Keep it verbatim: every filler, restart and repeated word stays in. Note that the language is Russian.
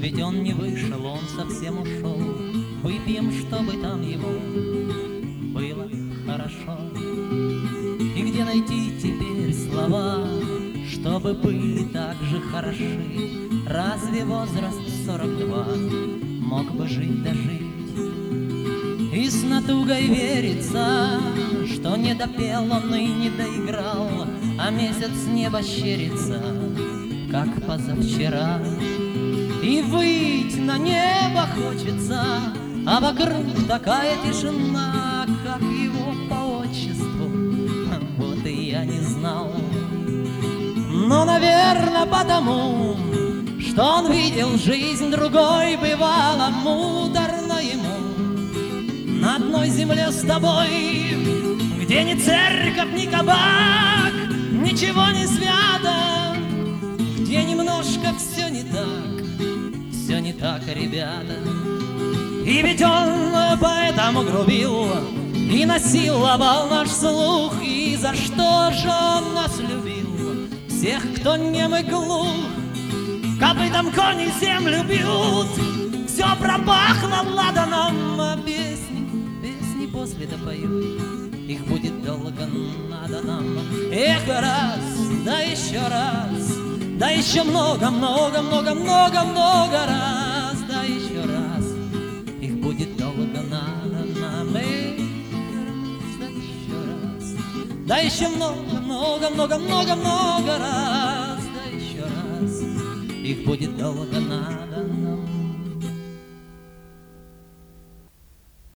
Ведь он не вышел, он совсем ушел. Выпьем, чтобы там ему было хорошо. И где найти теперь слова, чтобы были так же хороши? Разве возраст сорок два мог бы жить да жить? И с натугой верится, что не допел он и не доиграл, а месяц с неба щерится, как позавчера. И выйти на небо хочется, а вокруг такая тишина, как его по отчеству, вот и я не знал. Но, наверное, потому, что он видел жизнь другой, бывало муторно ему на одной земле с тобой, где ни церковь, ни кабак, ничего не свято, где немножко все не так, все не так, ребята. И ведь он поэтому грубил и насиловал наш слух. И за что же он нас любил, всех, кто нем и глух? Копытом кони землю бьют, все пропахло ладаном, а песни, песни после допоют, их будет долго надо нам. Эх, раз, да еще раз, да еще много, много, много, много, много раз, да еще раз, их будет долго надо нам. Эх, раз, да еще раз, да еще много, много, много, много, много раз, да еще раз, их будет долго надо.